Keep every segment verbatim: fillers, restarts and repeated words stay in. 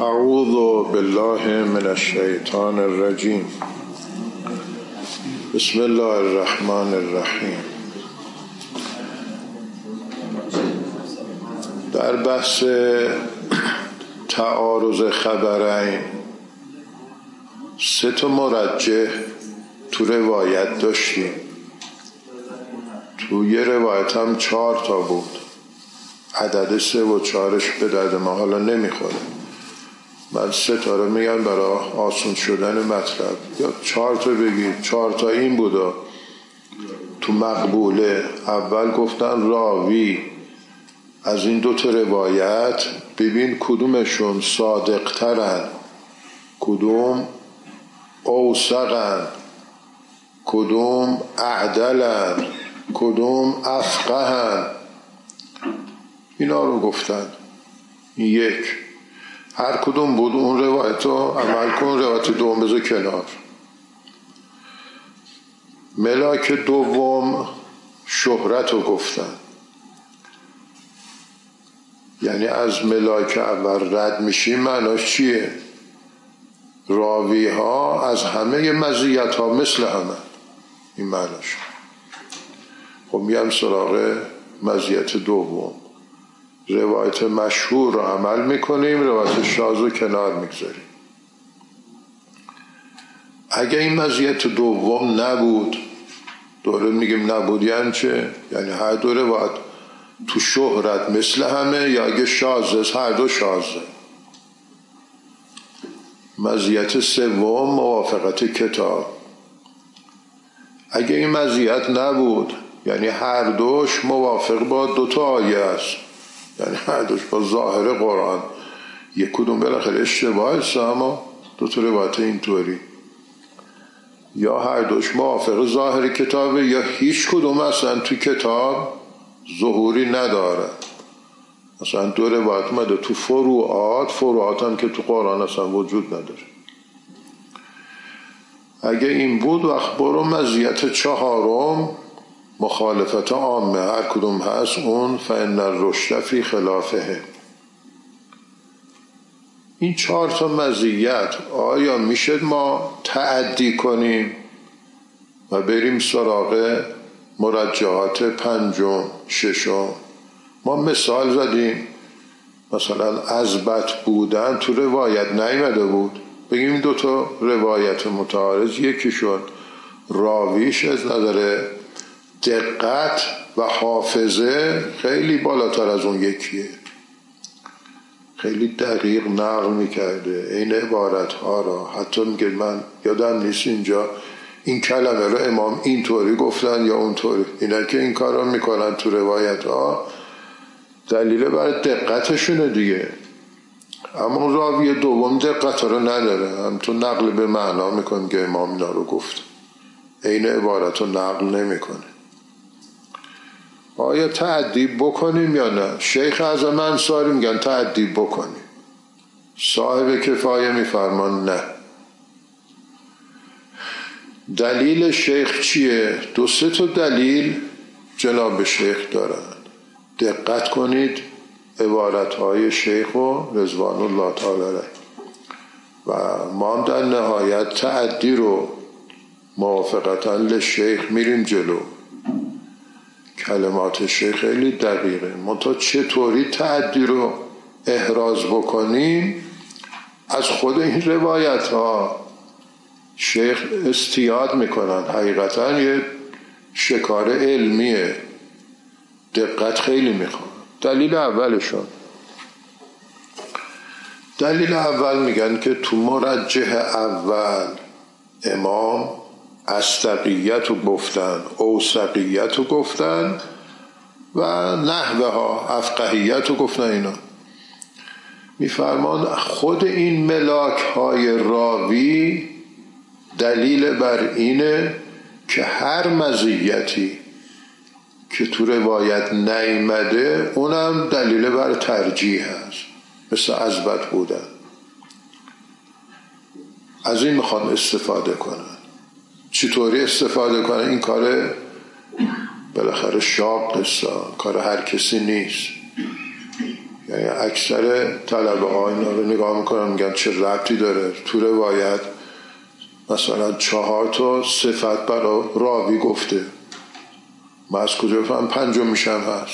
اعوذ بالله من الشیطان الرجیم. بسم الله الرحمن الرحیم. در بحث تعارض خبرین سه تا مرجح تو روایت داشتیم. تو یه روایت هم چهار تا بود. عدد سه و چهارش به درد ما حالا نمیخوره. من سه تا رو میگم برای آسون شدن مطلب. یا چهار تا بگید. چهار تا این بودا. تو مقبوله اول گفتن راوی از این دو تا روایت ببین کدومشون صادق ترن، کدوم اوثقن، کدوم اعدلن، کدوم افقهن. اینا رو گفتن. یک هر کدوم بود اون روایت رو عمل کن، روایت دوم بذار کنار. ملاک دوم شهرت رو گفتن، یعنی از ملاک اول رد میشیم. معناش چیه؟ راوی ها از همه مزیت ها مثل همه. این معناش. خب میام سراغ مزیت دوم. روایت مشهور رو عمل میکنیم، روایت شاذ رو کنار میگذاریم. اگه این مزیت دوم نبود، دوره میگیم نبود یعنی چه؟ یعنی هر دو روایت تو شهرت مثل همه، یا اگه شاذ هر دو شاذه. مزیت سوم موافقت کتاب. اگه این مزیت نبود، یعنی هر دوش موافق با دو تا آیه است، یعنی هر دوش با ظاهر قرآن. یک کدوم بالاخره اشتباه است، اما دو تا روایت اینطوری. یا هر دوش موافق ظاهر کتابه، یا هیچ کدوم اصلا تو کتاب ظهوری نداره. مثلا دو روایت اومده تو فروعات، فروعات هم که تو قرآن اصلا وجود نداره. اگه این بود وقت برو مزیت چهارم مخالفت عامه، هر کدوم هست اون فإن الرشد فی خلافه. این چهار تا مزیت آیا میشه ما تعدی کنیم و بریم سراغ مرجحات پنجم ششم؟ ما مثال زدیم، مثلا اثبت بودن تو روایت نیامده بود، بگیم دو تا روایت متعارض، یکیشون راویش از نظر دقت و حافظه خیلی بالاتر از اون یکیه، خیلی دقیق نقل میکرده این عبارت ها را. حتی میگه من یادم نیست اینجا این کلمه رو امام اینطوری گفتن یا اونطوری. اینا که این کار رو میکنن تو روایت ها دلیل برای دقتشونه دیگه. اما راوی دوم دقت رو نداره، هم تو نقل به معنا میکنه که امام اینا رو گفت، این عبارت رو نقل نمیکنه. آیا تعدیب بکنیم یا نه؟ شیخ اعظم انصاری میگن تعدیب بکنیم. صاحب کفایه میفرمان نه. دلیل شیخ چیه؟ دو سه تا دلیل جناب شیخ دارن. دقت کنید عبارتهای شیخ و رضوان الله تعالی علیه. و ما هم در نهایت تعدی رو موافقتا لشیخ میریم جلو. کلمات شیخ خیلی دقیقه. منتها چطوری تعدی رو احراز بکنیم؟ از خود این روایت ها شیخ استیاد میکنن. حقیقتا یه شکار علمیه، دقت خیلی میخوان. دلیل اولشون، دلیل اول میگن که تو مرجح اول امام استقیت رو گفتن، اوثقیت رو گفتن و نحوه ها افقهیت رو گفتن. اینا میفرمان خود این ملاک های راوی دلیل بر اینه که هر مزیتی که تو روایت نیامده اونم دلیل بر ترجیح هست، مثل اثبت بودن. از این میخوان استفاده کنن. چطوری استفاده کنن؟ این کار بالاخره شاق است، کار هر کسی نیست. یعنی اکثر طلبه ها اینا رو نگاه میکنن میگن چه ربطی داره تو روایت مثلا چهار تا صفت برای راوی گفته، من از کجا بفهم پنجم میشم هست؟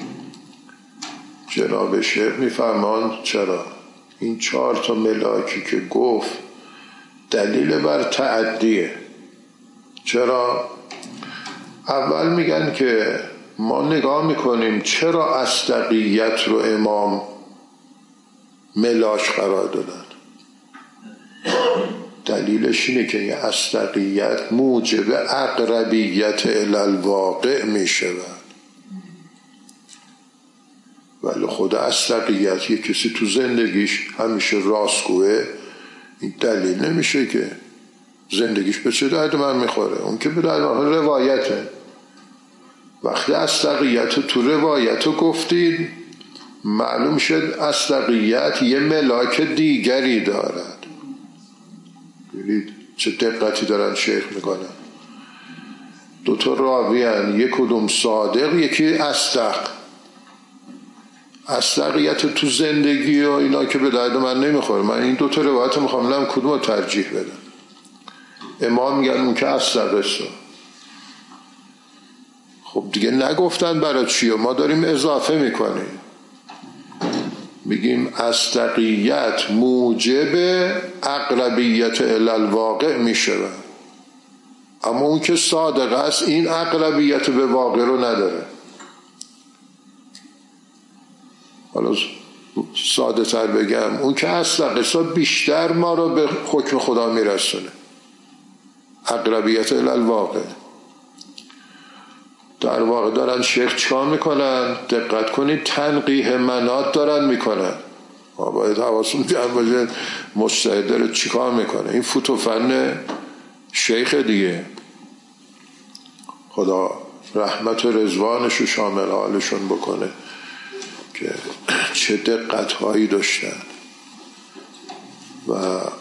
جناب شیخ میفرمان چرا این چهار تا ملاکی که گفت دلیل بر تعدیه. چرا؟ اول میگن که ما نگاه میکنیم چرا اصدقیت رو امام ملاک قرار دادن. دلیلش اینه که این اصدقیت موجب اقربیت الالواقع میشود، ولی خود اصدقیت یه کسی تو زندگیش همیشه راستگوه، این دلیل نمیشه که زندگیش به چه درد من میخوره. اون که به درد من روایته. وقتی اصدقیت تو روایت رو گفتید معلوم شد اصدقیت یه ملاک دیگری دارد. ببینید چه دقتی دارن شیخ میکنن. دوتا راوی هن، یک کدوم صادق یکی اصدق. اصدقیت تو زندگی و اینا که به درد من نمیخوره، من این دوتا روایت میخوام بلم کدوم رو ترجیح بدم. امام میگن اون که اصدقه. خب دیگه نگفتن برای چیه، ما داریم اضافه میکنیم میگیم اصدقیت موجب اقربیت الالواقع میشه، اما اون که صادق است این اقربیت به واقع رو نداره. حالا ساده تر بگم اون که اصدقه بیشتر ما رو به حکم خدا میرسونه، اقربیت الالواقع. در واقع دارن شیخ چیکار میکنن؟ دقت کنید تنقیح منات دارن میکنن. ما باید حواسون جمع باشه مجتهد داره چیکار میکنه. این فوت و فن شیخ دیگه، خدا رحمت و رضوانش رو شامل حالشون بکنه که چه دقت هایی داشتن. و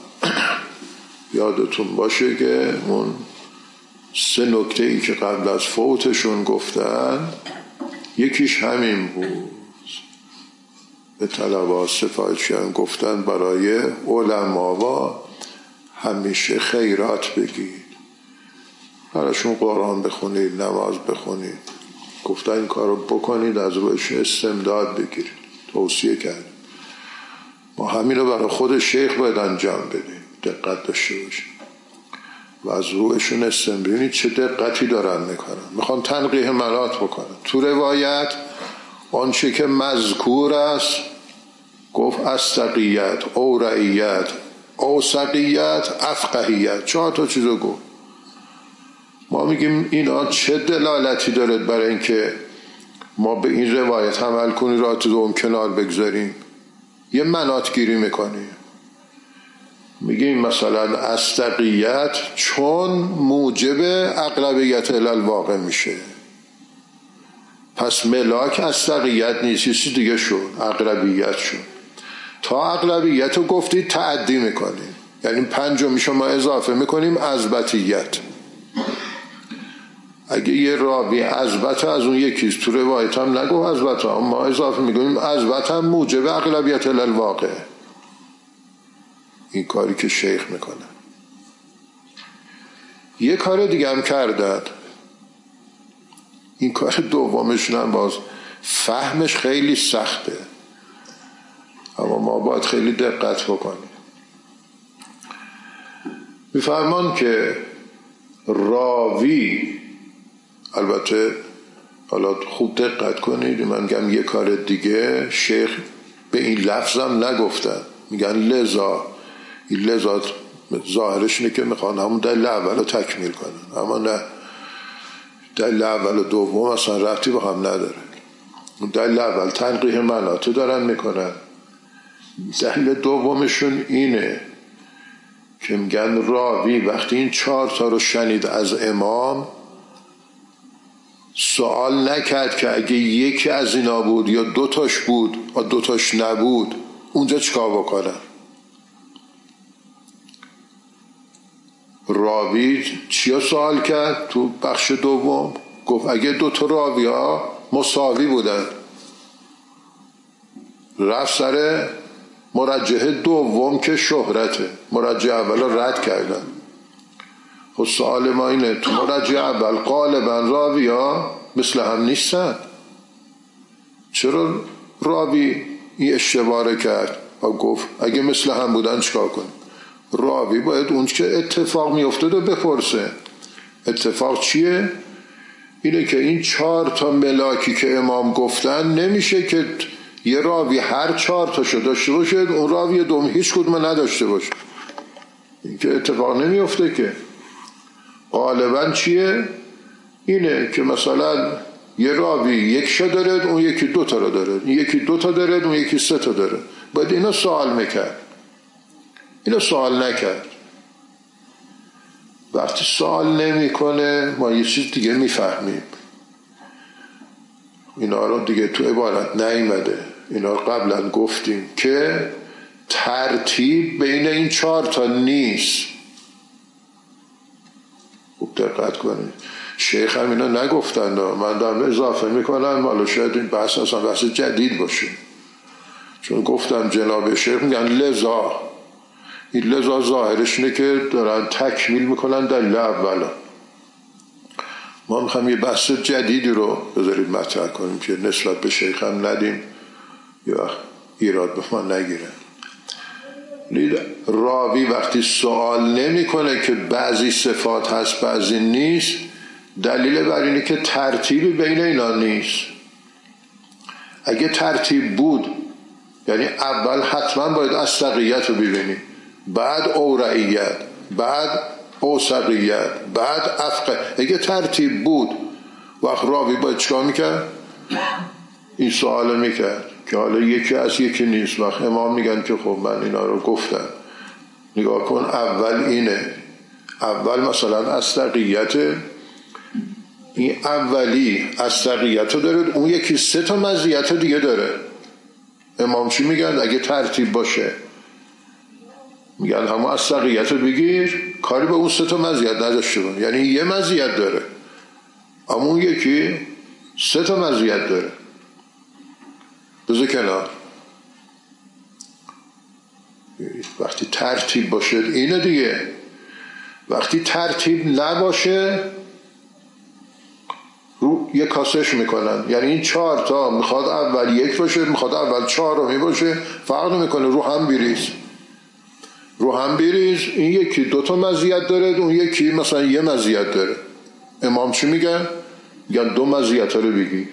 یادتون باشه که اون سه نکته ای که قبل از فوتشون گفتن یکیش همین بود، به طلبه صفایشون گفتن برای علما و همیشه خیرات بگید، براشون قرآن بخونید، نماز بخونید. گفتن این کار رو بکنید، از روش استمداد بگیرید، توصیه کرد. ما همین رو برای خود شیخ باید انجام بدیم، دقت داشته باشید و از روحشون استم. ببینید چه دقتی دارن میکنن، میخوان تنقیح منات بکنن. تو روایت آنچه که مذکور است گفت اصدقیت، اورعیت، اوسقیت، افقهیت، چهار تا چیزو گفت. ما میگیم اینا چه دلالتی دارد برای اینکه ما به این روایت عمل کنیم، را تو اون کنار بگذاریم؟ یه منات گیری میکنیم، میگیم مثلا اصدقیت چون موجب اقربیت الالواقع میشه، پس ملاک اصدقیت نیست، چیزی دیگه شد، اقربیت شد. تا اقربیت رو گفتید تعدی میکنیم، یعنی پنجمی شما اضافه میکنیم اثبتیت. اگه یه راوی اثبت از اون یکیست، تو روایت هم نگو اثبت، ما اضافه میکنیم اثبت هم موجب اقربیت الالواقع. این کاری که شیخ میکنه. یه کار دیگه هم کردن، این کار دومشون هم باز فهمش خیلی سخته، اما ما باید خیلی دقت بکنیم. میفرمان که راوی، البته حالا خوب دقت کنید، من میگم یه کار دیگه شیخ به این لفظم نگفتن، میگن لذا. این لذا ظاهرش اینه که میخوان همون دلیل اول رو تکمیل کنن، اما نه، دلیل اول و دوم اصلا ربطی با هم نداره. دلیل اول تنقیح منات دارن میکنن، دلیل دومشون اینه که میگن راوی وقتی این چهار تا رو شنید از امام سوال نکرد که اگه یکی از اینا بود یا دوتاش بود و دوتاش نبود اونجا چیکار بکنن. راوی چیا سوال کرد تو بخش دوم؟ گفت اگه دوتا راوی ها مساوی بودن، رفت سر مرجح دوم که شهرته، مرجح اول رو رد کردن. خب سوال ما اینه تو مرجح اول غالبا راوی ها مثل هم نیستن، چرا راوی این اشتباه کرد و گفت اگه مثل هم بودن چیکار کنیم؟ راوی باید اون که اتفاق میافتاد و بپرسه. اتفاق چیه؟ اینه که این چهار تا ملاکی که امام گفتن نمیشه که یه راوی هر چهار تاشو داشته باشه، اون راوی دوم هیچ کدوم نداشته باشه. این که اتفاق نمیافته که. غالبا چیه؟ اینه که مثلا یه راوی یک شا داره، اون یکی دو تا رو داره، این یکی دو تا داره، اون یکی سه تا داره. باید اینو سوال میکرد، اینو سوال نکرد. وقتی سوال نمیکنه ما یه چیز دیگه میفهمیم. اینا رو دیگه تو عبارت نیامده، اینا رو قبلا گفتیم که ترتیب بین این چهار تا نیست. خوب دقت کنید، شیخ هم اینا نگفتن، من دارم اضافه میکنم، حالا شاید این بحث اصلا بحث جدید باشه، چون گفتم جناب شیخ میگن لذا، این لذا ظاهرش اینه که دارن تکمیل میکنن دلیل اولا. ما میخوام یه بحث جدیدی رو بذارید مطرح کنیم که نسبت به شیخ هم ندیم یا ایراد به ما نگیره. راوی وقتی سوال نمیکنه که بعضی صفات هست بعضی نیست، دلیل بر اینه که ترتیبی بین اینا نیست. اگه ترتیب بود یعنی اول حتما باید اصدقیت رو ببینی، بعد اورعیت، بعد اوثقیت، بعد افقه. اگه ترتیب بود وقت راوی باید چکار میکرد؟ این سوال میکرد که حالا یکی از یکی نیست. وقت امام میگن که خب من اینا رو گفتم، نگاه کن اول اینه، اول مثلا اصدقیت، این اولی اصدقیت رو داره، اون یکی سه تا مزیت دیگه داره. امام چی میگن؟ اگه ترتیب باشه میگن همون اصدقیت رو بگیر، کاری به اون سه تا مزیت نداشته باشه، یعنی یه مزیت داره اما اون یکی سه تا مزیت داره. بذار کنار. وقتی ترتیب باشه اینه دیگه. وقتی ترتیب نباشه رو یک کاسش میکنن، یعنی این چهار تا میخواد اول یک باشه، میخواد اول چهار رو میباشه، فرق نمیکنه، رو هم بیریز رو هم بیریز. این یکی دوتا مزیت داره، اون یکی مثلا یه مزیت داره. امام چی میگن؟ میگن دو مزیت رو بگی.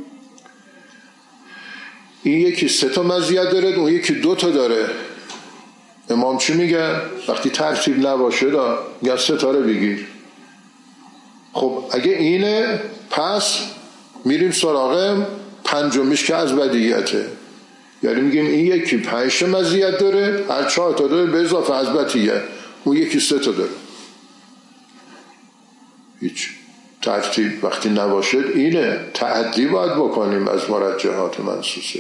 این یکی سه تا مزیت داره، اون یکی دو تا داره. امام چی میگن؟ وقتی ترتیب نباشه دا میگن سه تا رو بگیر. خب اگه اینه پس میریم سراغ پنجمیش که از بدیهیته، یعنی میگیم این یکی پنج مزیت داره، هر چهار تا داره به اضافه از بدیهیت، اون یکی سه تا داره. هیچ ترتیب وقتی نباشه اینه، تعدی باید بکنیم از مرجحات منصوصه.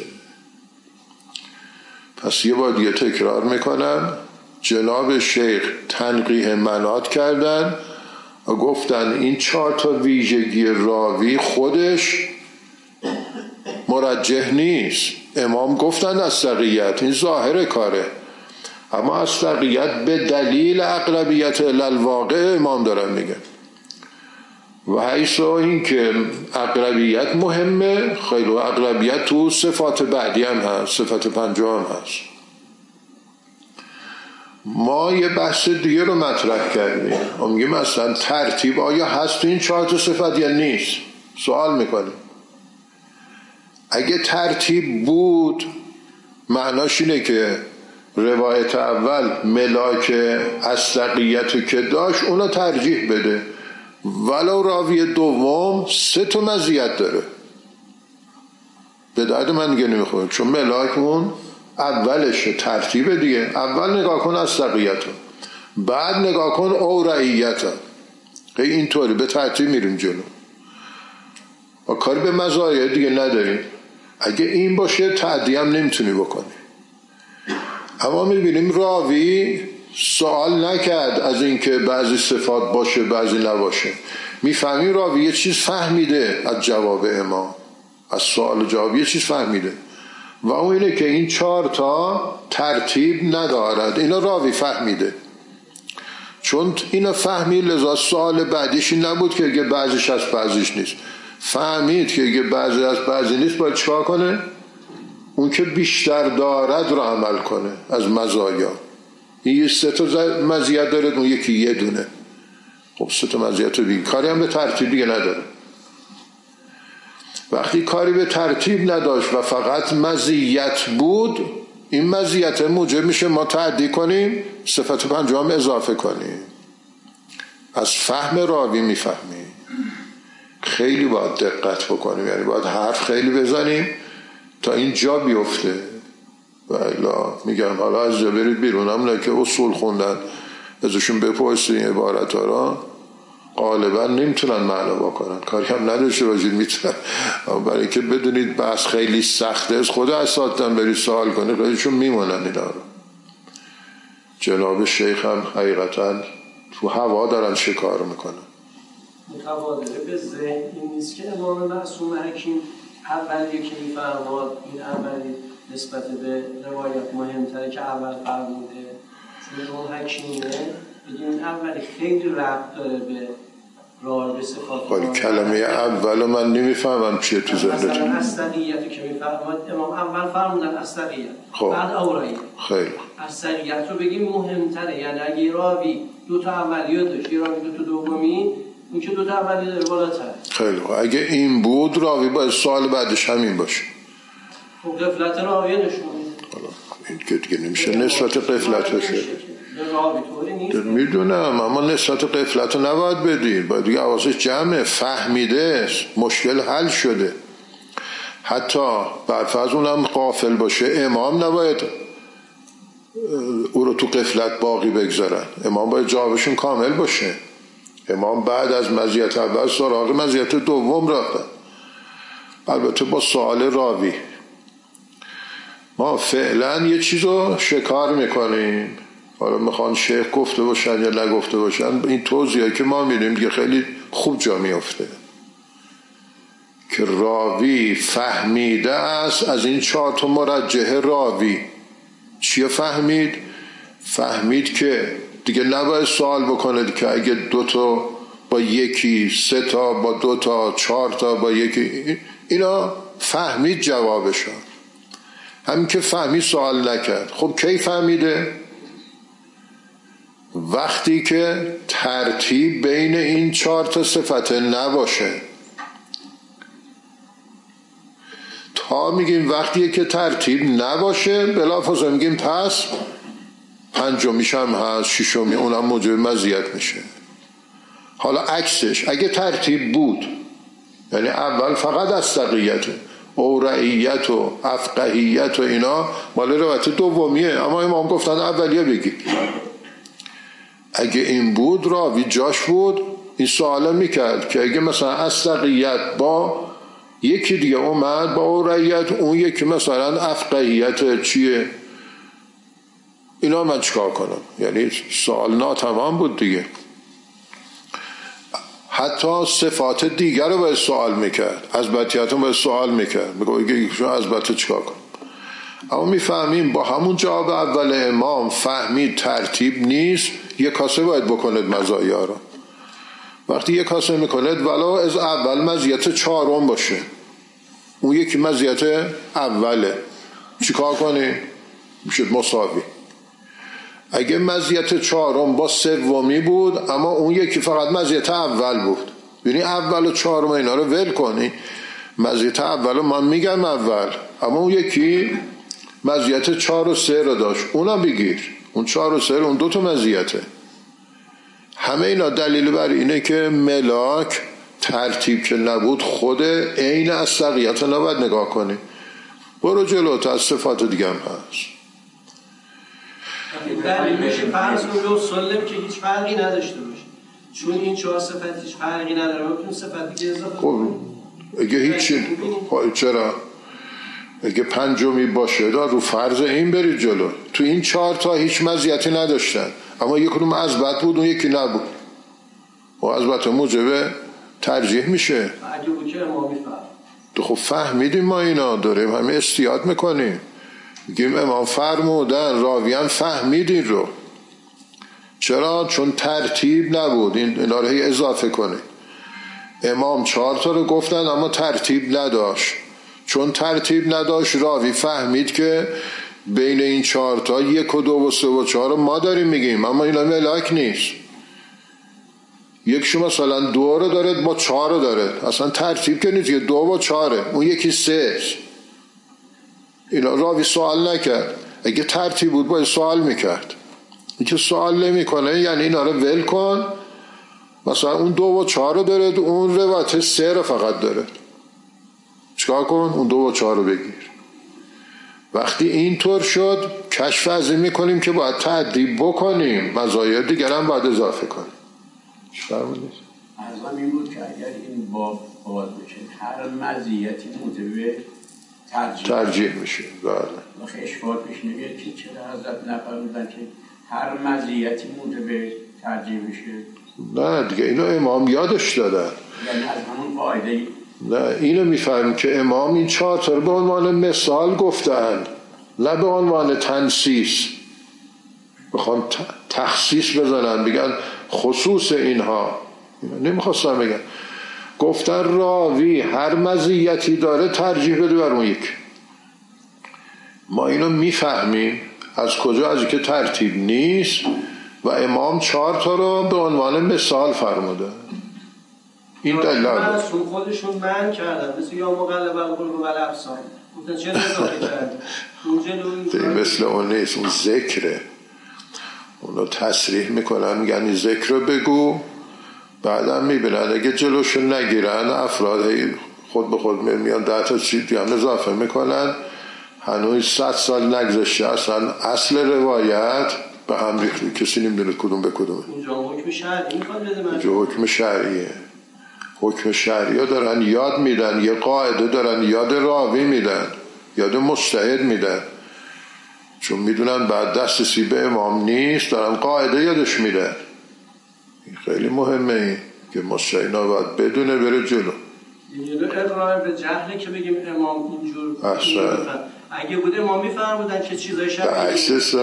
پس یه بار دیگه تکرار میکنم، جناب شیخ تنقیح منات کردن و گفتن این چهار تا ویژگی راوی خودش مرجح نیست. امام گفتن اصدقیت، این ظاهر کاره، اما اصدقیت به دلیل اقربیت الالواقع امام دارن میگن. و حیثا این که اقربیت مهمه، خیلی اقربیت تو صفات بعدی هم هست، صفت پنجم هم هست. ما یه بحث دیگه رو مطرح کردیم، ما میگیم مثلا ترتیب آیا هست تو این چهار تا صفت یا نیست؟ سوال میکنیم. اگه ترتیب بود معناش اینه که روایت اول ملاک اصدقیت که داشت اونو ترجیح بده، ولو راوی دوم سه تا مزیت داره. به درد من دیگه نمیخوره، چون ملاک اون اولشه، ترتیب دیگه. اول نگاه کن اصدقیت، بعد نگاه کن اورعیت. اینطوری به ترتیب میریم جلو و کاری به مزایای دیگه نداریم. اگه این باشه تعدی هم نمیتونی بکنی. اما میبینیم راوی سوال نکرد از اینکه بعضی صفات باشه بعضی نباشه. میفهمیم راوی یه چیز فهمیده از جواب امام، از سوال جواب یه چیز فهمیده، و اون اینه که این چهار تا ترتیب ندارد. اینا راوی فهمیده، چون اینا فهمید لذا سوال بعدیش این نبود که اگه بعضیش از بعضیش نیست، فهمید که اگه بعضی از بعضی نیست باید چیکار کنه؟ اون که بیشتر دارد رو عمل کنه از مزایا. این یه سه تا مزیت داره، اون یکی یه دونه. خب سه تا مزیت رو بگیم، کاری هم به ترتیب دیگه نداره. وقتی کاری به ترتیب نداشت و فقط مزیت بود، این مزیت موجب میشه ما تعدی کنیم، صفت پنجم اضافه کنیم. از فهم راوی میفهمیم. خیلی باید دقت بکنیم، یعنی باید حرف خیلی بزنیم تا این جا بیفته. و الا میگم حالا از جا برید بیرون، هم نه که اصول خوندن ازشون بپرسید این عبارت ها را غالبا نمیتونن معنا بکنن، کاری هم نداشته باشید میتونن، اما برای که بدونید بحث خیلی سخته از خود اساتیدم برید سوال کنید خودشون میمونن اینا رو. جناب شیخ هم حقیقتا تو هوا دارن چه کار میکنن. متبادره به ذهن این نیست که امام معصوم حکیم اولیه که میفرماد این اولی نسبت به روایت مهمتره که اول فرموده، چون اون حکیمه بگیم اولی خیلی ربط داره به راه به صفات. ولی کلمه اول من نمیفهمم چیه تو ذهنتون. مثلا اصلیتی که میفرماد امام اول فرمودن اصلیت، خب. بعد اورایی. خیلی اصلیت رو بگیم مهمتره، یعنی اگه راوی دو تا اولیه داشت، یه راوی دو تا دومی، اون که دو تا اولیه داره بالاتر. خیلی خوب. اگه این بود راوی باید سوال بعدش همین باشه. خب قفلت راویه نشون میده. این که دیگه نمیشه نسبت قفلت بشه. میدونم، اما نسبت قفلت رو نباید بدید، باید دیگه حواسش جمعه، فهمیده مشکل حل شده. حتی برفرض اونم غافل باشه، امام نباید او رو تو قفلت باقی بگذارن، امام باید جوابشون کامل باشه. امام بعد از مزیت اول سراغ مزیت دوم رفتن، البته با سوال راوی. ما فعلا یه چیز رو شکار میکنیم، حالا میخوان شیخ گفته باشن یا نگفته باشن، این توضیحی که ما میدیم دیگه خیلی خوب جا میفته که راوی فهمیده است از این چهار تا مرجح راوی. چیه فهمید؟ فهمید که دیگه نباید سوال بکنه که اگه دو تا با یکی، سه تا با دو تا، چهار تا با یکی، اینا فهمید جوابشو. همین که فهمید سوال نکرد. خب کی فهمیده؟ وقتی که ترتیب بین این چهار تا صفت نباشه. تا میگیم وقتی که ترتیب نباشه بلافاصله میگیم پس پنجمیش هم هست، ششمی اونم موجب مزیت میشه. حالا عکسش اگه ترتیب بود، یعنی اول فقط اصدقیت و رعیت و افقهیت و اینا مال روایت دومیه، اما امام گفتن اولیه بگی. اگه این بود راوی جاش بود این سوال میکرد که اگه مثلا اصدقیت با یکی دیگه اومد با رعیت، اون یکی مثلا افقهیت چیه، اینا من چیکار کنم؟ یعنی سوال ناتمام بود دیگه. حتی صفات دیگر رو باید سوال میکرد، ازبطیت رو باید سوال میکرد، میگه اگه یکیشون ازبطه چیکار کنم؟ اما میفهمیم با همون جواب اول امام فهمید ترتیب نیست، یک کاسه باید بکند مزایا رو. وقتی یک کاسه میکند ولو از اول مزیت چهارم باشه، اون یکی مزیت اوله، چیکار کنی؟ میشه مساوی. اگه مزیت چهارم با سومی بود اما اون یکی فقط مزیت اول بود، یعنی اول و چهارم اینا رو ول کنی، مزیت اول رو من میگم اول، اما اون یکی مزیت چهار و سه رو داشت، اونا بگیر، اون چهار و سه اون دو تا مزیته. همه اینا دلیل بر اینه که ملاک ترتیب که نبود خود عین اصدقیت رو نباید نگاه کنی. برو جلو تا صفات دیگه هم هست. دلیل میشه فرض رو سلم که هیچ فرقی نداشته باشه، چون این چهار صفت هیچ فرقی نداره، اون صفتی که اضافه خب اگه هیچی چرا؟ اگه پنجمی باشه دا رو فرض این برید جلو. تو این چهار تا هیچ مزیتی نداشتن، اما یک کدوم ازبط بود اون یکی نبود، و ازبط موجب ترجیح میشه. اگه بود که امامی فرق خب فهمیدیم ما اینا داریم همه استیاد میکنیم، میگیم امام فرمودن راویان فهمیدین رو. چرا؟ چون ترتیب نبود. این اینا رو هی اضافه کنید. امام چهار تا رو گفتن اما ترتیب نداشت. چون ترتیب نداشت راوی فهمید که بین این چهار تا یک و دو و سه و چهار ما داریم میگیم، اما اینا ملاک نیست. یکشون مثلا دو رو داره با چهار رو داره، اصلا ترتیب که نیست، دو و چهاره، اون یکی سه. اینا راوی سوال نکرد. اگه ترتیب بود باید سوال میکرد. این که سوال نمی کنه یعنی اینا رو ول کن، مثلا اون دو و چهار رو داره، اون روایت سه رو فقط داره، چیکار کن؟ اون دو و چهار رو بگیر. وقتی اینطور شد کشف از این میکنیم که باید تعدیب بکنیم، مزایا دیگر هم باید اضافه کنیم. چیکار بودید؟ ارزم این بود که اگر این باب باز بشه هر مزیتی موجب ترجیح, ترجیح میشه. بله. وقتی اشکال پیش نمیاد که چرا حضرت نفرمودن که هر مزیتی موجب ترجیح میشه؟ نه دیگه اینو امام یادش دادن. یعنی از همون قاعده. نه اینو میفهمیم که امام این چهار تا رو به عنوان مثال گفتن، نه به عنوان تنصیص. بخوان تخصیص بزنن بگن خصوص اینها، نمیخواستن بگن. گفتن راوی هر مزیتی داره ترجیح بده بر اون یک. ما اینو میفهمیم از کجا؟ از اینکه ترتیب نیست و امام چهار تا رو به عنوان مثال فرموده. این دلیل است. خودشون من کردن مثل یا مقلب القلوب و الابصار، گفتن چرا اضافه کردی؟ مثل اون نیست، اون ذکره. اونو تصریح میکنن، میگن ذکر رو بگو، بعدم میبینن اگه جلوشو نگیرن افراد خود به خود میان ده تا چیز دیگه هم اضافه میکنن. هنوز صد سال نگذشته اصلا اصل روایت به هم ریخته، کسی نمیدونه کدوم به کدومه. اونجا حکم شرعی میخواد بده من. اونجا حکم شرعیه. حکم شرعی دارن یاد میدن، یه قاعده دارن یاد راوی میدن، یاد مجتهد میدن، چون میدونن بعد دسترسی به امام نیست دارن قاعده یادش میدن. این خیلی مهمه، این که مجتهد باید بدونه بره جلو. یعنی اقرار به جهله که بگیم امام اینجور اصلا اگه بود امام میفرمودن که چیزای شب عکسش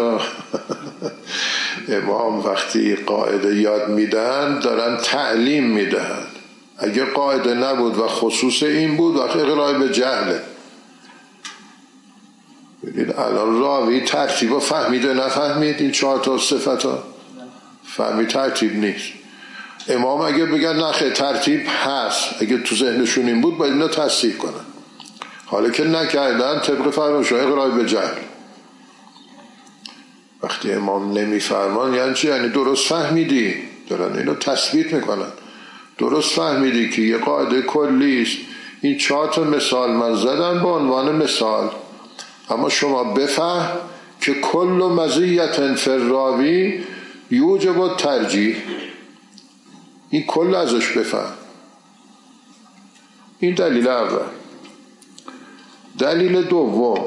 امام وقتی قاعده یاد میدن دارن تعلیم میدن. اگه قاعده نبود و خصوص این بود وقتی اقرار به جهله. ببینید الان راوی ترتیب فهمیده نفهمید این چهار تا صفت ها فهمید ترتیب نیست. امام اگه بگن نخه ترتیب هست، اگه تو ذهنشون این بود باید اینو تصحیح کنن. حالا که نکردن طبق فرمایش اقرار به جهل. وقتی امام نمیفرمان یعنی چی؟ یعنی درست فهمیدی، دارن اینو تثبیت میکنن. درست فهمیدی که یه قاعده کلی است، این چهار تا مثال من زدم به عنوان مثال، اما شما بفهم که کل مزیت فی الراوی یوجب الترجیح. این کل ازش بفهم. این دلیل اول. دلیل دوم،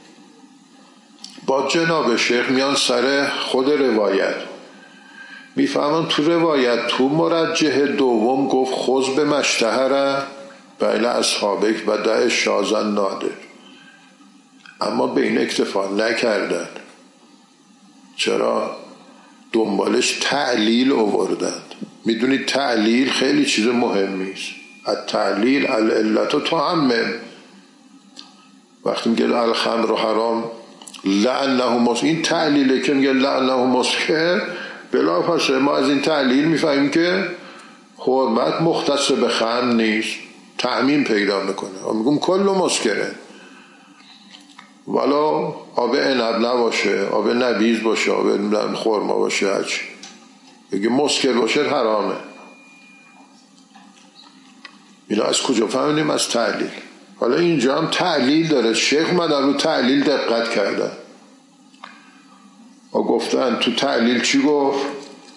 با جناب شیخ میان سر خود روایت، میفهمن تو روایت تو مرجح دوم گفت خذ به مشتهر بین اصحابک و دع شاذن نادر، اما به این اکتفا نکردن. چرا؟ دنبالش تعلیل آوردند. میدونید تعلیل خیلی چیز مهمی است. التعلیل العلت تعمم. وقتی میگه الخمر حرام لعنه مسکر، این تعلیله که میگه لعنه مسکر، بلافاصله ما از این تعلیل میفهمیم که حرمت مختص به خمر نیست، تعمیم پیدا میکنه. میگم کل مسکره، ولا آب عنب نباشه، آب نبیذ باشه، آب خرما باشه، هرچی بگه مسکر باشه حرامه. اینا از کجا فهمیدیم؟ از تعلیل. حالا اینجا هم تعلیل داره. شیخ اومدن رو تعلیل دقت کردن و گفتن تو تعلیل چی گفت؟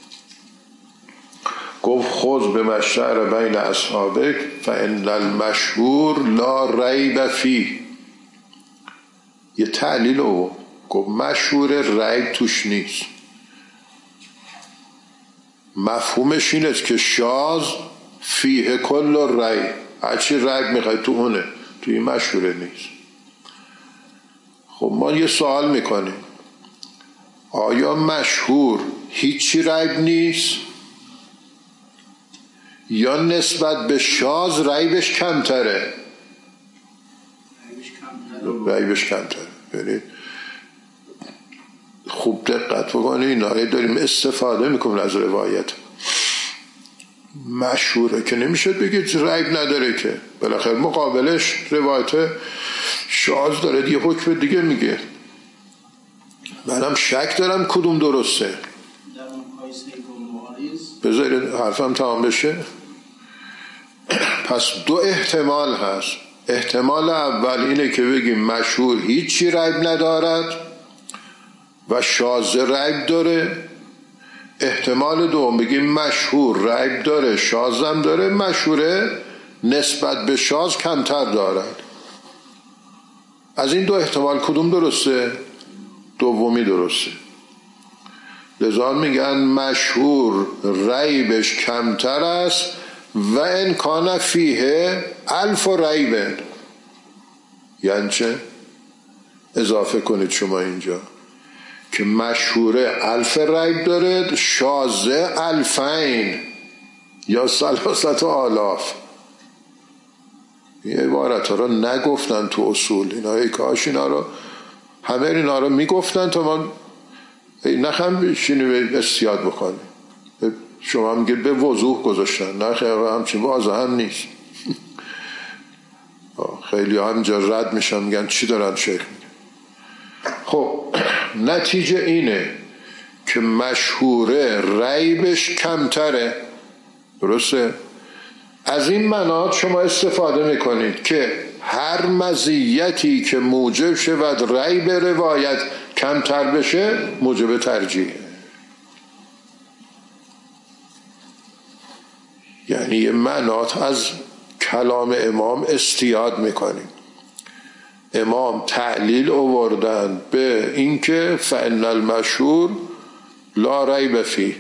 گفت خذ به مشتهر بین اصحابک فان المشهور لا ریب فیه. یه تعلیل رو گفت مشهور ریب توش نیست. مفهومش اینه که شاذ فیه کل ریب، هرچی ریب میخوای تو اونه، توی مشهوره نیست. خب ما یه سوال میکنیم، آیا مشهور هیچی ریب نیست یا نسبت به شاذ ریبش کمتره؟ ریبش کمتره. ببینید خوب دقت بکنید، اینا داریم استفاده میکنیم از روایت. مشهوره که نمیشه بگید ریب نداره، که بالاخره مقابلش روایت شاذ داره دیگه، حکم دیگه میگه. منم شک دارم کدوم درسته. بذارید حرفم تمام بشه. پس دو احتمال هست. احتمال اول اینه که بگیم مشهور هیچی ریب ندارد و شاذ ریب داره. احتمال دوم بگیم مشهور ریب داره، شاذم داره، مشهوره نسبت به شاذ کمتر دارد. از این دو احتمال کدوم درسته؟ دومی درسته. لذا میگن مشهور ریبش کمتر است و ان کان فیه الف ریب. یعنی چه؟ اضافه کنید شما اینجا که مشهوره الف ریب داره، شاذه الفین یا ثلاثت آلاف. این عبارت ها رو نگفتن تو اصول، اینا ای کاش اینا رو همه اینا رو میگفتن تا ما نخم بشینی استیاد بکنی. شما هم میگید به وضوح گذاشتن، نه خیلی همچین واضح هم نیست. خیلی همینجا رد میشن میگن چی دارن شیخ میگن. خب نتیجه اینه که مشهوره ریبش کمتره، درسته؟ از این مناط شما استفاده میکنید که هر مزیتی که موجب شود ریب روایت کمتر بشه موجب ترجیحه. یعنی یه مناط از کلام امام استیاد میکنیم. امام تعلیل آوردن به اینکه فإن المشهور لا ریب فیه.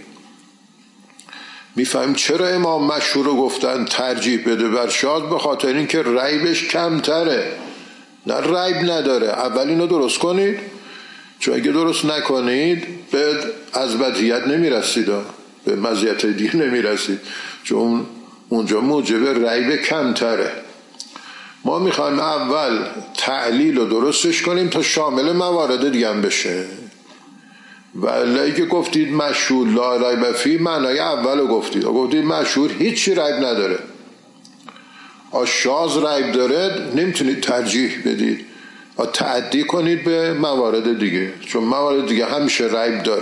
میفهم چرا امام مشهور رو گفتن ترجیح بده بر شاذ؟ به خاطر اینکه ریبش کمتره، نه ریب نداره. اول اینو درست کنید، چون اگه درست نکنید به ازبطیت نمیرسید، به مزیت دیگه نمیرسید، چون اونجا موجب ریب کمتره. ما میخوایم اول تعلیل رو درستش کنیم تا شامل موارد دیگه هم بشه. ولی که گفتید مشهور لا ریب فیه، معنای اول رو گفتید. گفتید مشهور هیچی ریب نداره، شاذ ریب داره، نمیتونید ترجیح بدید، تعدی کنید به موارد دیگه، چون موارد دیگه همیشه ریب داره.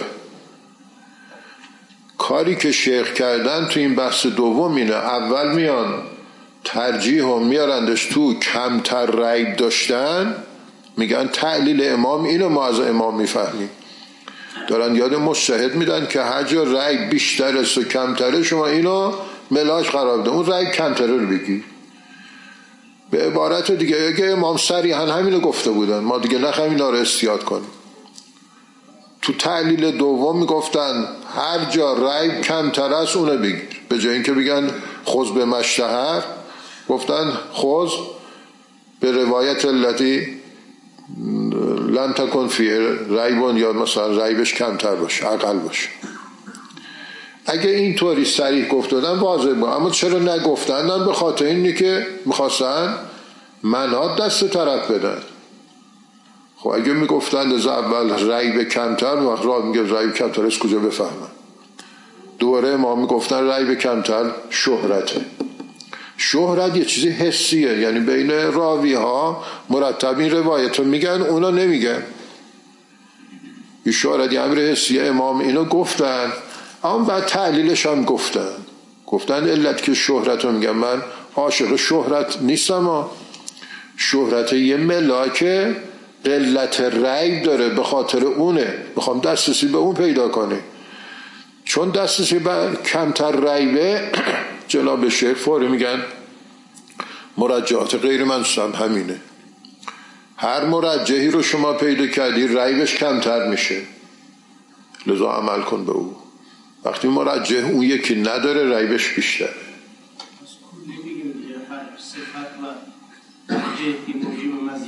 کاری که شیخ کردن تو این بحث دوم اینه، اول میان ترجیح هم میارندش تو کمتر ریب داشتن، میگن تعلیل امام اینو ما از امام میفهمیم. دارن یاد مجتهد میدن که هر جا ریب بیشتر است و کمتره شما اینو ملاک قرار بده، اون ریب کمتره رو بگی. به عبارت دیگه اگه امام صریحا همینو گفته بودن، ما دیگه نخواهیم اینا رو استیاد کنیم. تو تعلیل دوم میگفتن هر جا ریب کمتر است اونو بگیر، به جای اینکه بگن خذ به مشتهر، گفتن خذ به روایت التی لن تکن فیه ریبون، یا مثلا ریبش کمتر باشه، اقل باشه. اگه اینطوری صریح گفت دادن واضح بود، اما چرا نگفتن؟ به خاطر اینه که میخواستن منات دست طرف بدن. خب اگه میگفتن از اول ریب کمتر، وقت را میگه ریب کمتر از کجا بفهمن؟ دوباره ما میگفتن ریب کمتر شهرته. شهرت یه چیزی حسیه، یعنی بین راوی ها مرتب این روایت رو میگن، اونا نمیگن. این شهرت یه امر حسیه. امام اینو گفتن، اما بعد تعلیلش هم گفتن گفتن علت که شهرت رو میگن، من عاشق شهرت نیستم، ها. شهرت یه ملاک قلت ریب داره، به خاطر اونه بخوام دسترسی به اون پیدا کنه. چون دسترسی به کمتر ریبه، جناب شیخ فوری میگن مرجعات غیر منصوص همینه. هر مرجحی رو شما پیدا کردی ریبش کمتر میشه، لذا عمل کن به او. وقتی مرجح اون یکی نداره ریبش بیشتره. از کلی بگیم هر صفت و مرجح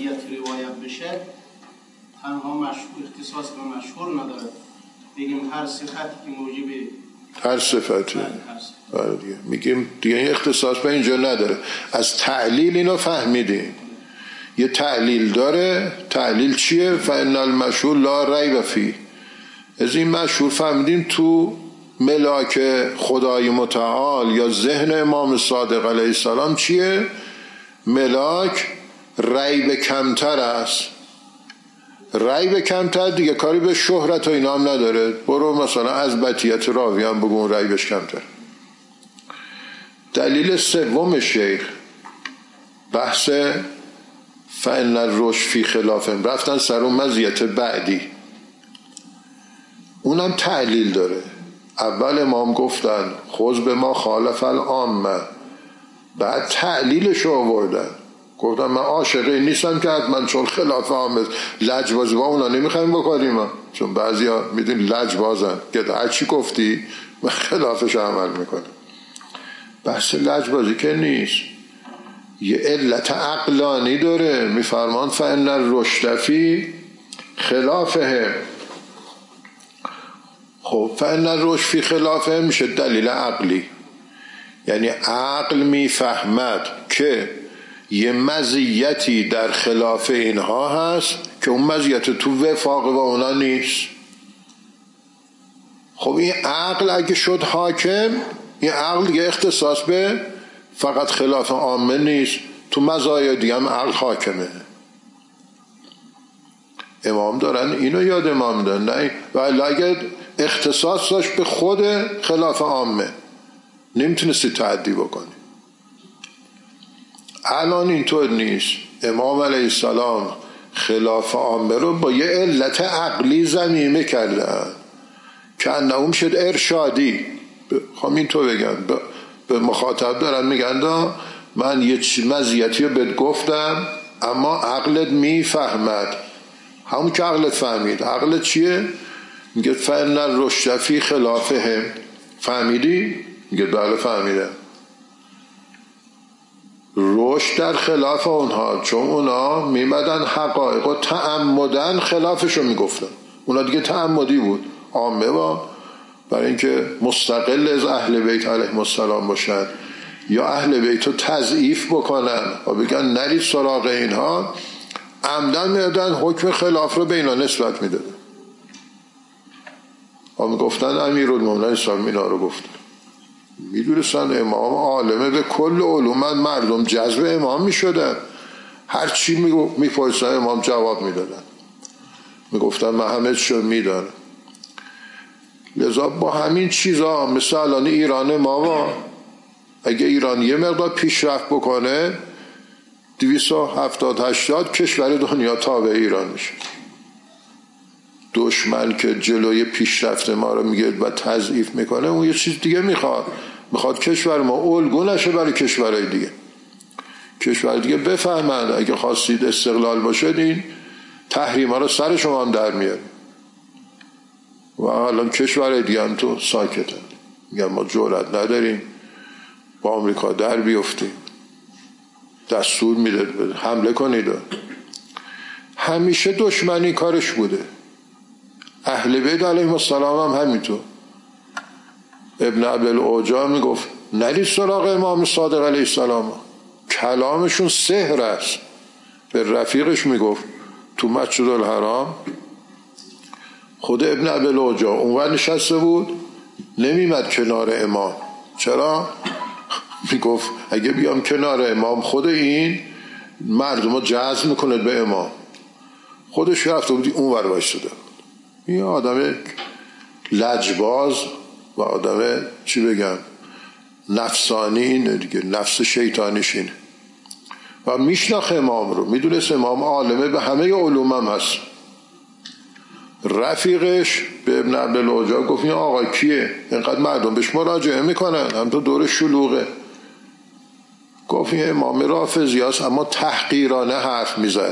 مزیتی روایت بشه تنها مشهور اختصاص به مشهور نداره، بگیم هر صفتی که موجب هر صفتی آره دیگه میگیم دیگه این اختصاص به اینجا نداره. از تعلیل اینو فهمیدیم، یه تعلیل داره. تعلیل چیه؟ فإن المشهور لا ریب فیه. از این مشهور فهمیدیم تو ملاک خدای متعال یا ذهن امام صادق علیه السلام چیه؟ ملاک ریب کمتر است. ریب کمتر دیگه کاری به شهرت و اینا هم نداره. برو مثلا از بطیت راوی هم بگو ریبش کمتر. دلیل سوم شیخ بحث فإن الرشد فی خلافهم، رفتن سر اون مزیت بعدی، اونم تعلیل داره. اول امام گفتن خذ به ما خالف العامه، بعد تعلیلش رو آوردن، گفتن من عاشق این نیستم که حتما چون خلاف عامه لجبازی با اونا نمیخوایم بکنیم ما. چون بعضی ها میدین لجبازن که هر چی گفتی من خلافش عمل میکنم. بحث لجبازی که نیست، یه علت عقلانی داره. میفرمان فإن الرشد فی خلافهم. خب فإن الرشد فی خلافهم میشه دلیل عقلی، یعنی عقل میفهمد که یه مزیتی در خلاف اینها هست که اون مزیت تو وفاق با اونا نیست. خب این عقل اگه شد حاکم، این عقل دیگه اختصاص به فقط خلاف عامه نیست، تو مزایا دیگه هم عقل حاکمه. امام دارن اینو یاد امام دارن، نه ولی اگه اختصاص داشت به خود خلاف عامه نمیتونستی تعدی بکنی. الان اینطور نیست. امام علیه السلام خلاف عامه رو با یه علت عقلی ضمیمه کردن که انهم شد ارشادی. خب اینطور بگم به مخاطب دارن میگن من یه مزیتی رو بهت گفتم اما عقلت میفهمد. همون که عقلت فهمید. عقلت چیه؟ میگه فإن الرشد فی خلافهم. فهمیدی؟ میگه بله فهمیدم. رشد در خلاف اونها، چون اونا میمدن حقایق و تعمدن خلافشو میگفتن. اونا دیگه تعمدی بود، عامه با برای اینکه مستقل از اهل بیت علیهم السلام باشن یا اهل بیت رو تضعیف بکنن و بگن نرید سراغ اینها، عمدن میدادن حکم خلاف رو به اینا نسبت میدادن و میگفتن امیرالمومنین اسلام اینا رو گفت. میدونستن امام عالمه به کل علوم، مردم جذب امام میشدن، هر چی میپرسن امام جواب میدادن، میگفتن من همه چیو میدانم. لذا با همین چیزا مثل الان ایران ما با اگه ایران یه مقدار پیشرفت بکنه دویست و هفتاد هشتاد کشور دنیا تابع ایران میشه. دشمن که جلوی پیشرفت ما رو میگیره و تضعیف میکنه اون یه چیز دیگه میخواد، میخواد کشور ما الگو نشه برای کشورهای دیگه. کشور دیگه بفهمند اگه خواستید استقلال باشد این تحریم ها رو سر شما هم در میاریم. و الان کشورهای دیگه هم تو ساکتن، میگن ما جرأت نداریم با آمریکا در بیفتیم، دستور میده حمله کنید. همیشه دشمنی کارش بوده. اهل بیت علیهم السلام هم همینطور. ابن ابوالعوجا میگفت نرید سراغ امام صادق علیه السلام، کلامشون سحر است. به رفیقش میگفت تو مسجد الحرام، خود ابن ابوالعوجا اونور نشسته بود نمیمد کنار امام. چرا؟ میگفت اگه بیام کنار امام خود این مردم رو جذب میکنه به امام. خودش رفته بودی اونور وایساده. این آدم لجباز و آدم چی بگم نفسانی اینه دیگه، نفس شیطانیش اینه. و میشناخه امام رو، میدونست امام عالمه به همه علوم هم هست. رفیقش به ابن عبدالعوجا گفت این آقا کیه؟ اینقدر مردم بهش مراجعه میکنن، هم تو دور شلوغه. گفت این امام رافضی هست، اما تحقیرانه حرف میزد،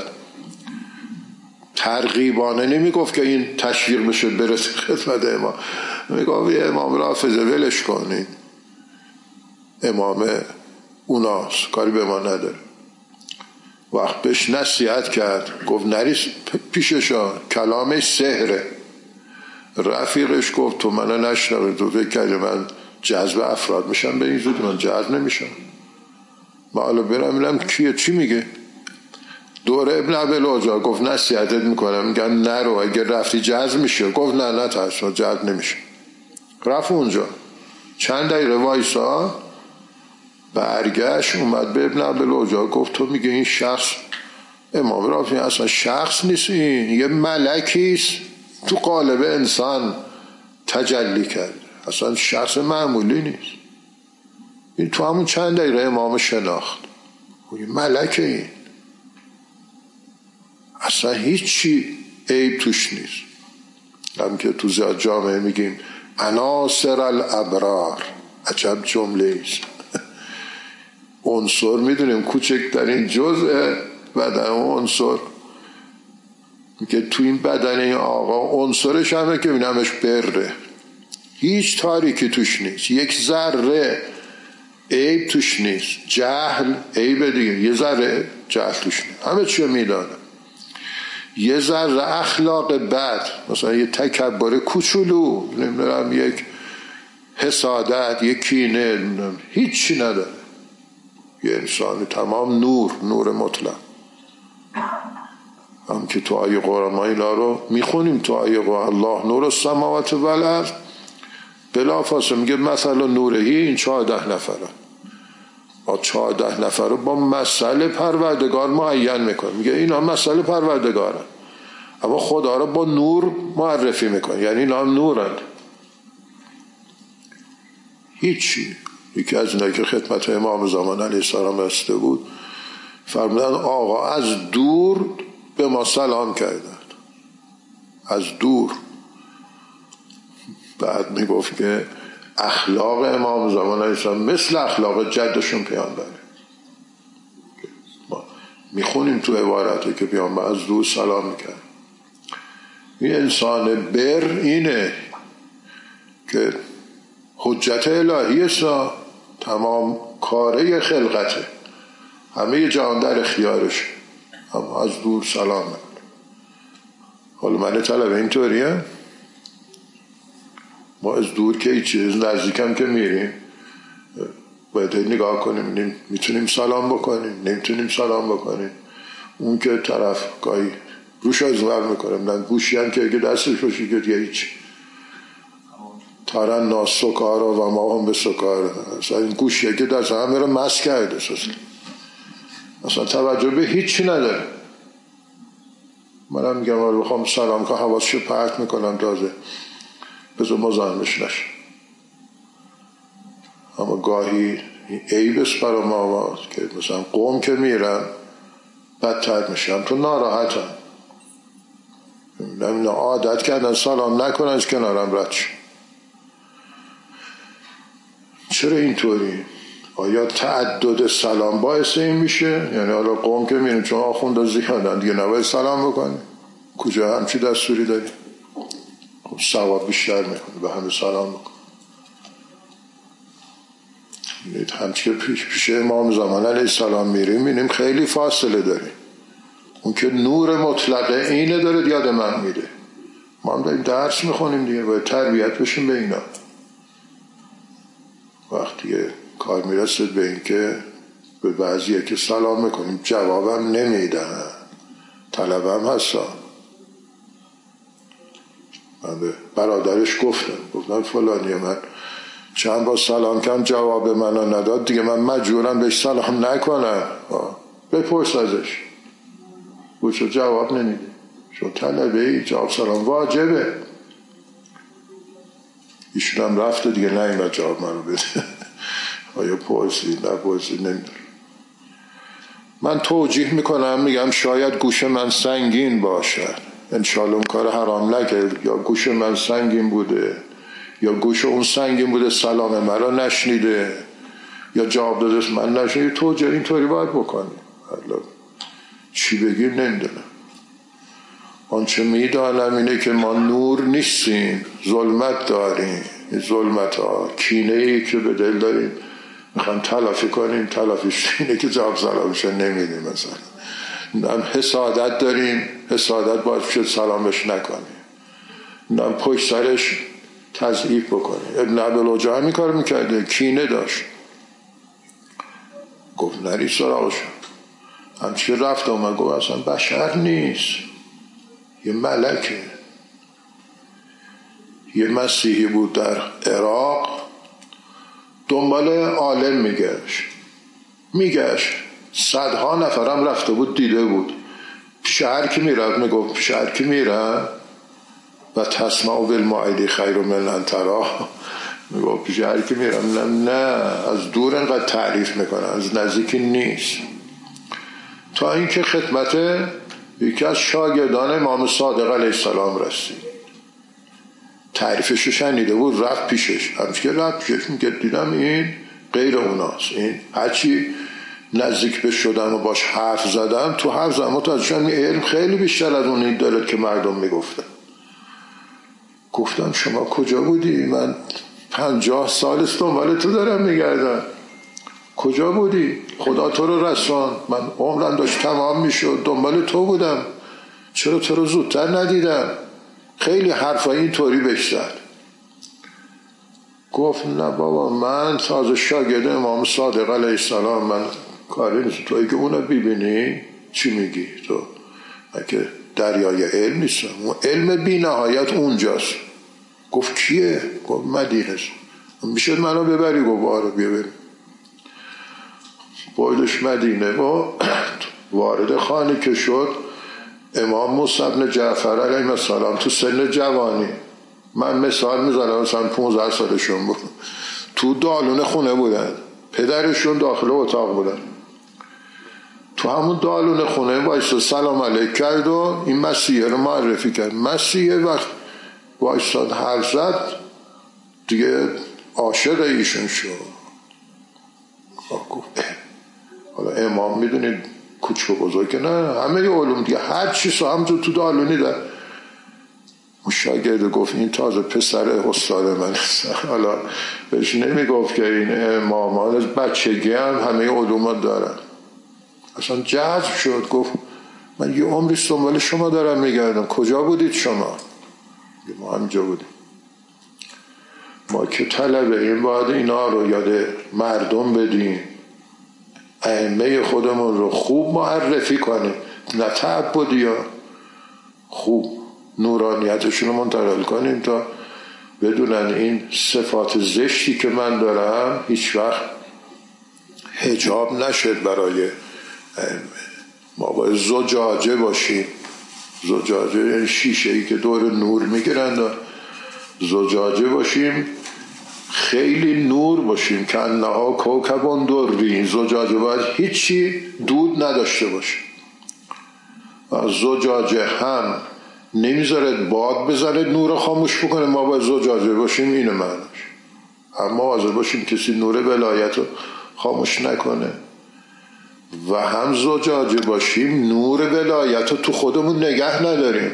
ترغیبانه نمیگفت که این تشویق بشه برسه خدمت امام. میگفت این امام رافضی ولش کنین، امام اوناست، کاری به ما نداره. وقت بهش نصیحت کرد گفت نریس پیششا، کلامش سحره. رفیقش گفت تو منو نشنوه، تو فکر کردی من جذب افراد میشم؟ به این زودی من جذب نمیشم. ما حالا برم میرم کیه چی میگه. دور ابن ابی‌العوجا گفت نصیحتت میکنم، میگن نرو، اگه رفتی جذب میشه. گفت نه نه ترس، جذب نمیشه. رفت اونجا چند دقیقه وایسا، برگشت اومد به ابن ابی‌العوجا گفت تو میگه این شخص امام رافعی اصلا شخص نیست، این یه ملکیست تو قالب انسان تجلی کرد، اصلا شخص معمولی نیست. این تو همون چند دقیقه امام شناخت، این ملکه، این اصلا هیچی عیب توش نیست. هم که تو زیاد جامعه میگیم عناصر الابرار، عجب جمله ایست. عنصر میدونیم کوچکترین جزء بدن اون عنصر، میگه تو این بدن این آقا عنصرش همه که بینمش بره، هیچ تاریکی توش نیست، یک ذره عیب توش نیست. جهل عیب دیگه، یه ذره جهل توش نیست، همه چی میدانه. یه ذره اخلاق بد، مثلا یه تکبر کوچولو، نمیدونم یک حسادت، یک کینه، هیچی نداره. یه انسان تمام نور، نور مطلق. هم که تو آیه قرآن ما اینا رو میخونیم، تو آیه قرآن الله نور السماوات و الارض، بلا فاصله میگه مثلا نورهی این چهارده نفره، با چهارده نفره با مسئله پروردگار معین میکنه، میگه اینا مسئله پروردگاره، اما خدا رو با نور معرفی میکنه، یعنی اینا هم نورن. هیچی. یکی از اینایی که خدمت امام زمان علیه السلام رسیده بود فرمودن آقا از دور به ما سلام کردن، از دور. بعد میگفت که اخلاق امام زمان علیه السلام مثل اخلاق جدشون پیامبره. ما میخونیم تو عبارتی که پیامبر از دور سلام میکرد. این انسان بر اینه که حجت الهی است، تمام کاره خلقته، همه جهان در اختیارش، اما از دور سلام میکنه. حالا من طلب اینطوریه، ما از دور که چیز نزدیکم که میریم باید نگاه کنیم، میتونیم سلام بکنیم، نمیتونیم سلام بکنیم. اون که طرف گاهی روش از ور میکنه، من گوشی هم که اگه دستش باشی که دیگه هیچ تارن ناس سکارا و ما هم به سکارا، اصلا این گوشی که دست همه رو مست کرده، اصلا اصلا توجه به هیچی نداره. منم میگم ولی بخوام سلام که حواسشو پرت میکنم تازه بذار مزاحمش نشه. اما گاهی عیب است برای ما که مثلا قوم که میرن بدتر میشم، تو ناراحتم، نمیدونم عادت کردن سلام نکنن از کنارم رد شد. چرا اینطوری؟ آیا تعدد سلام باعث این میشه؟ یعنی حالا قوم که میرن چون آخونده زیادن دیگه نباید سلام بکنی؟ کجا همچی دستوری داری؟ خب ثواب بیشتر میکنه به همه سلام بکن. همچی که پیش, پیش امام زمان علیه السلام میریم میریم خیلی فاصله داریم. اون که نور مطلقه اینه داره یاد من میره. ما هم داریم درس میخونیم دیگه، باید تربیت بشیم به اینا. وقتی کار میرسید به این که به بعضیه که سلام میکنیم جوابم نمیدن، طلبم هستن. من به برادرش گفتم گفتم فلانی من چند بار سلام کردم جواب منو نداد، دیگه من مجبورم بهش سلام نکنم. بپرس ازش گوشو جواب نمیده، چون طلبه ای جواب سلام واجبه. ایشون هم رفته دیگه نایمد جواب منو بده. آیا پرسی نپرسی نمیدونم. من توجیه میکنم میگم شاید گوش من سنگین باشه، انشالله اون کار حرام نکرد، یا گوش من سنگین بوده یا گوش اون سنگین بوده سلام مرا نشنیده یا جواب داده من نشنیده. توجیه اینطوری باید بکنی. چی بگیم نمیدونم. آنچه میدانم اینه که ما نور نیستیم، ظلمت داریم. این ظلمت ها کینه ای که به دل داریم میخوام تلافی کنیم، تلافیش اینه که جواب سلامش نمیدیم مثلا. نم حسادت داریم، حسادت باید شد سلامش نکنیم، نم پشت سرش تضعیف بکنیم. ابن ابوالعجا همین کار میکرده، کینه داشت. گفت نری سراغشون. همچه رفت اومد گفت اصلا بشر نیست، یه ملکه. یه مسیحی بود در عراق، دنبال عالم میگشت میگشت صدها نفرم رفته بود دیده بود. پیش هر کی میرد میگفت پیش هر کی میرد و تسمع بالمعید خیر من ان تراه، میگفت پیش هر کی میرم. نه از دور انقدر تعریف میکنه، از نزدیکی نیست. تا اینکه خدمت یکی از شاگردان امام صادق علیه السلام رسید. تعریفش شنیده بود، رفت پیشش. همچه که رفت پیشش میگه دیدم این غیر اوناست، این هرچی نزدیک به شدم و باش حرف زدم تو حرف زدم متوجه شدم این علم خیلی بیشتر از اونی داره که مردم میگفتن. گفتم شما کجا بودی؟ من پنجاه سال است دنبال تو دارم میگردم. کجا بودی؟ خدا تو رو رسان، من عمرم داشت تمام میشد دنبال تو بودم، چرا تو رو زودتر ندیدم؟ خیلی حرفای این طوری بشتر. گفت نه بابا من تازه شاگرد امام صادق علیه السلام، من کاری نیست. توی که اونو ببینی چی میگی؟ تو اگه دریای علم نیستم، اون علم بی نهایت اونجاست. گفت کیه؟ گفت مدینه. میشد منو ببری؟ گفت آره بیا بریم. بایدش مدینه و وارد خانه که شد، امام موسی بن جعفر علیه السلام تو سن جوانی، من مثال میزنم مثلا پونزده سالشون بود، تو دالون خونه بودن، پدرشون داخل اتاق بودن. تو همون دالون خونه وایسا سلام علیک کرد و این مسیحه رو معرفی کرد. مسیحه وقت وایساد حرف زد دیگه عاشق ایشون شد. حالا امام میدونید کوچک و بزرگ نه، همه علوم دیگه هر چیز هم تو تو دالونی دار. شاگرد گفت این تازه پسر استاد من. حالا بهش نمیگفت که این امامان از بچگی هم همه علوم دارن. اصلا جذب شد، گفت من یه عمری دنبال شما دارم میگردم، کجا بودید شما؟ ما همینجا بودیم. ما که طلبه این باید اینا رو یاد مردم بدیم، ائمه خودمون رو خوب معرفی کنیم، نه تعبدی ها، خوب نورانیتشون رو منتقل کنیم تا بدونن این صفات زشتی که من دارم هیچ وقت حجاب نشد برای ائمه. ما باید زجاجه باشیم. زجاجه یعنی شیشه ای که دور نور میگیرند. زجاجه باشیم، خیلی نور باشیم که انها کوکبون دوری. زجاجه باید هیچی دود نداشته باشه. و زجاجه هم نمیذارد باد بزنه نور خاموش بکنه. ما باید زجاجه باشیم، اینه معنیش. اما حاضر باشیم کسی نور ولایت رو خاموش نکنه، و هم زجاجه باشیم نور ولایت رو تو خودمون نگه نداریم،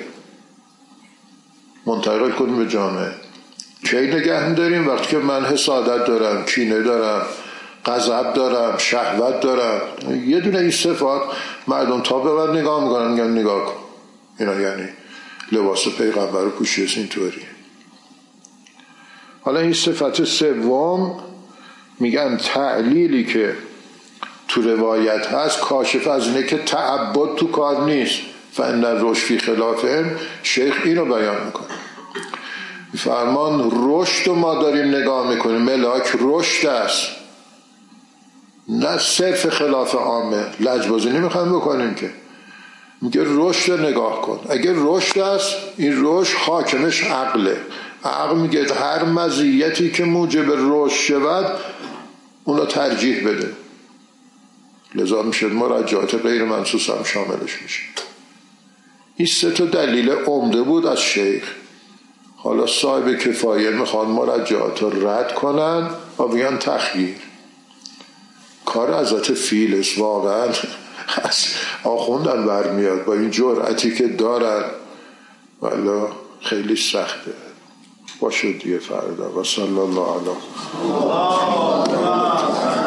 منتقل کنیم به جامعه. کی نگه می‌داریم؟ وقتی که من حسادت دارم، کینه دارم، غضب دارم، شهوت دارم، یه دونه این صفات مردم تا به من نگاه میکنن میگن نگاه کن اینا یعنی لباس پیغمبر رو پوشیده اینطوری. حالا این صفت سوم میگن تعلیلی که تو روایت هست کاشف از اینه که تعبد تو کار نیست. فإن الرشد فی خلاف علم. شیخ اینو بیان میکنه، فرمان رشد رو ما داریم نگاه میکنیم، ملاک رشد است، نه صرف خلاف عامه. لجبازی نمیخوایم بکنیم که، میگه رشد رو نگاه کن. اگر رشد است، این رشد حاکمش عقله. عقل میگه هر مزیتی که موجب رشد شود اونو ترجیح بده. لذا میشه مراجعات غیر منصوص هم شاملش میشه. این سه تا دلیل عمده بود از شیخ. حالا صاحب کفایه میخوان مراجعات رو رد کنن و بگن تخییر. کار حضرت فیل است واقعا، از آخوندن برمیاد با این جرعتی که دارن، والا خیلی سخته. باشه دیگه فردا. و صلی الله علیه